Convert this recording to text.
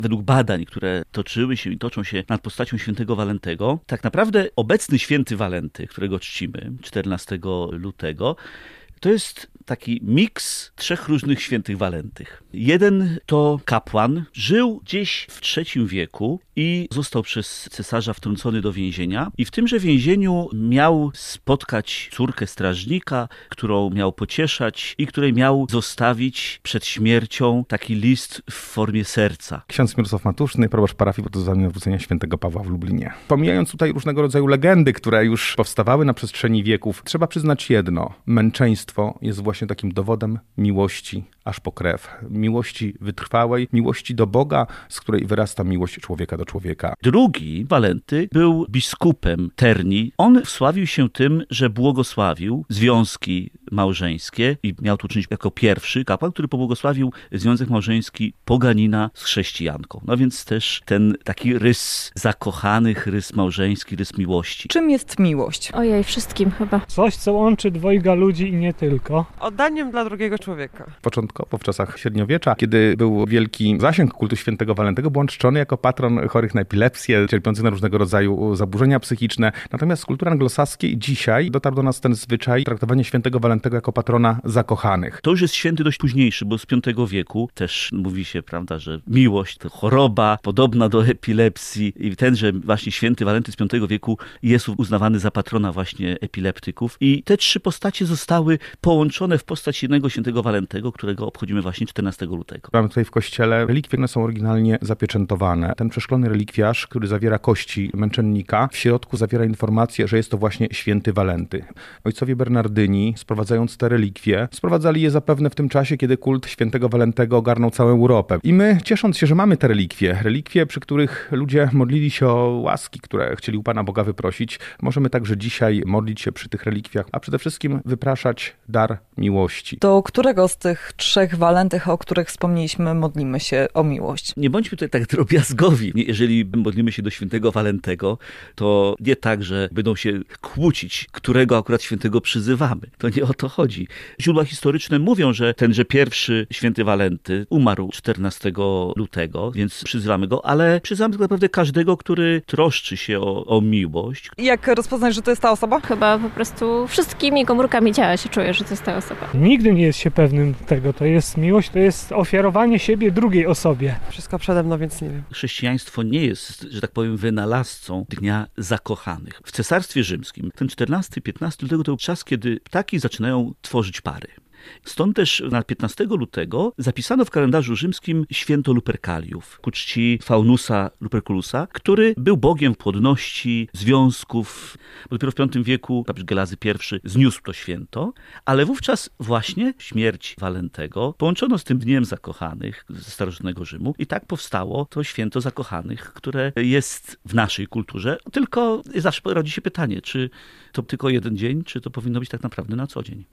według badań, które toczyły się i toczą się nad postacią świętego Walentego, tak naprawdę obecny święty Walenty, którego czcimy 14 lutego, to jest taki miks 3 różnych świętych Walentych. Jeden to kapłan, żył gdzieś w III wieku i został przez cesarza wtrącony do więzienia. I w tymże więzieniu miał spotkać córkę strażnika, którą miał pocieszać i której miał zostawić przed śmiercią taki list w formie serca. Ksiądz Mirosław Matuszny, proboszcz parafii Baptyzmalnej Nawrócenia Świętego Pawła w Lublinie. Pomijając tutaj różnego rodzaju legendy, które już powstawały na przestrzeni wieków, trzeba przyznać jedno. Męczeństwo jest właśnie takim dowodem miłości aż po krew. Miłości wytrwałej, miłości do Boga, z której wyrasta miłość człowieka do człowieka. Drugi Walenty był biskupem Terni. On wsławił się tym, że błogosławił związki małżeńskie i miał to czynić jako pierwszy kapłan, który pobłogosławił związek małżeński poganina z chrześcijanką. No więc też ten taki rys zakochanych, rys małżeński, rys miłości. Czym jest miłość? Ojej, wszystkim chyba. Coś, co łączy dwojga ludzi i nie tylko. Oddaniem dla drugiego człowieka. Początkowo w czasach średniowiecza, kiedy był wielki zasięg kultu świętego Walentego, był on czczony jako patron chorych na epilepsję, cierpiących na różnego rodzaju zaburzenia psychiczne. Natomiast z kultury anglosaskiej dzisiaj dotarł do nas ten zwyczaj traktowania świętego Walentego jako patrona zakochanych. To już jest święty dość późniejszy, bo z V wieku też mówi się, prawda, że miłość to choroba podobna do epilepsji i tenże właśnie święty Walenty z V wieku jest uznawany za patrona właśnie epileptyków. I te 3 postacie zostały połączone w postać jednego świętego Walentego, którego obchodzimy właśnie 14 lutego. Mamy tutaj w kościele relikwie, one są oryginalnie zapieczętowane. Ten przeszklony relikwiarz, który zawiera kości męczennika, w środku zawiera informację, że jest to właśnie święty Walenty. Ojcowie Bernardyni, sprowadzając te relikwie, sprowadzali je zapewne w tym czasie, kiedy kult świętego Walentego ogarnął całą Europę. I my, ciesząc się, że mamy te relikwie, przy których ludzie modlili się o łaski, które chcieli u Pana Boga wyprosić, możemy także dzisiaj modlić się przy tych relikwiach, a przede wszystkim wypraszać dar miłości. Do którego z tych 3 Walentych, o których wspomnieliśmy, modlimy się o miłość? Nie bądźmy tutaj tak drobiazgowi. Jeżeli modlimy się do świętego Walentego, to nie tak, że będą się kłócić, którego akurat świętego przyzywamy. To nie o to chodzi. Źródła historyczne mówią, że tenże pierwszy święty Walenty umarł 14 lutego, więc przyzywamy go, ale przyzywamy tak naprawdę każdego, który troszczy się o miłość. Jak rozpoznać, że to jest ta osoba? Chyba po prostu wszystkimi komórkami ciała się czuje, że to jest ta osoba. Nigdy nie jest się pewnym tego. To jest miłość, to jest ofiarowanie siebie drugiej osobie. Wszystko przede mną, więc nie wiem. Chrześcijaństwo nie jest, że tak powiem, wynalazcą Dnia Zakochanych. W Cesarstwie Rzymskim ten 14-15 lutego to był czas, kiedy ptaki zaczynają tworzyć pary. Stąd też na 15 lutego zapisano w kalendarzu rzymskim święto Luperkaliów ku czci Faunusa Luperculusa, który był bogiem płodności, związków. Bo dopiero w V wieku papież Gelazy I zniósł to święto, ale wówczas właśnie śmierć Walentego połączono z tym Dniem Zakochanych ze starożytnego Rzymu i tak powstało to święto zakochanych, które jest w naszej kulturze. Tylko zawsze rodzi się pytanie, czy to tylko jeden dzień, czy to powinno być tak naprawdę na co dzień.